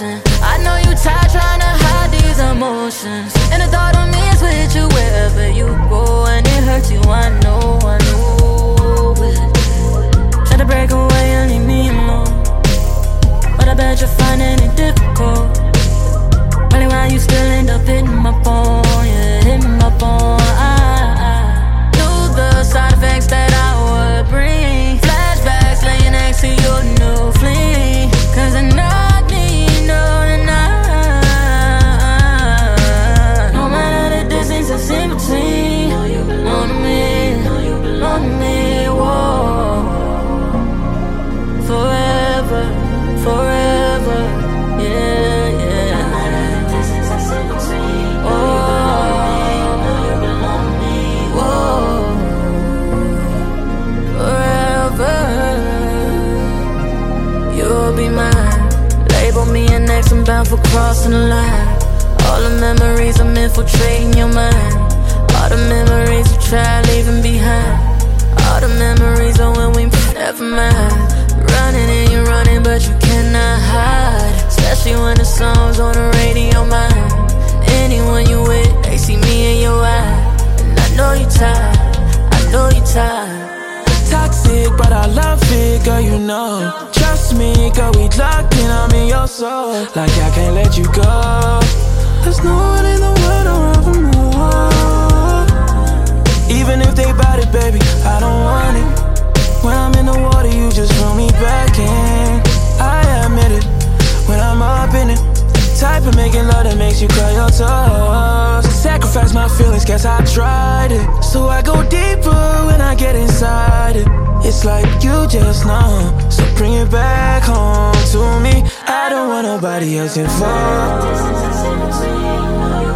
ocean. I know you tired trying to hide these emotions, and the thought of me is with you wherever you go. And it hurts you, I know it. Try to break away and leave me alone, but I bet you're finding it difficult. Probably why you still end up hitting my phone, yeah, hitting my phone. I knew the side effects that I would bring. Flashbacks laying next to your new fling. Cause I not need no no matter the distance that's in between. Know you belong to me, know you belong to me, whoa. Forever, forever, yeah, yeah. No matter the distance that's in between. Oh, know you belong to me, whoa. Forever, you'll be mine. Label me an ex, I'm bound for crossing the line. All the memories I'm infiltrating your mind. All the memories you tried leaving behind. All the memories of when we never mind. Running and you're running, but you cannot hide. Especially when the song's on the radio, mind. Anyone you with, they see me in your eye. And I know you tired, I know you tired. Toxic, but I love it, girl, you know. Trust me, girl, we locked in, I'm in your soul. Like I can't let you go. There's no one in the world around for more. Even if they bout it, baby, I don't want it. When I'm in the water, you just throw me back in. I admit it, when I'm up in it. Type of making love that makes you cry your toes. Sacrifice my feelings, guess I tried it. So I go deeper when I get inside it. It's like you just know, so bring it back home to me. I don't want nobody else involved.